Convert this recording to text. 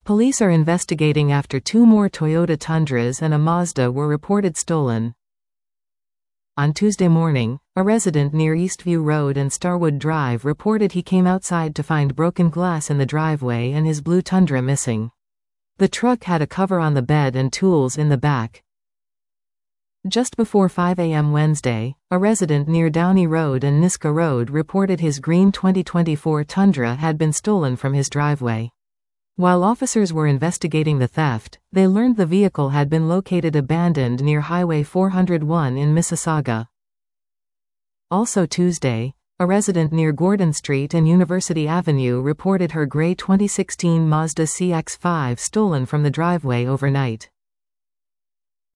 Police are investigating after 2 more Toyota Tundras and a Mazda were reported stolen. On Tuesday morning, a resident near Eastview Road and Starwood Drive reported he came outside to find broken glass in the driveway and his blue Tundra missing. The truck had a cover on the bed and tools in the back. Just before 5 a.m. Wednesday, a resident near Downey Road and Niska Road reported his green 2024 Tundra had been stolen from his driveway. While officers were investigating the theft, they learned the vehicle had been located abandoned near Highway 401 in Mississauga. Also Tuesday, a resident near Gordon Street and University Avenue reported her gray 2016 Mazda CX-5 stolen from the driveway overnight.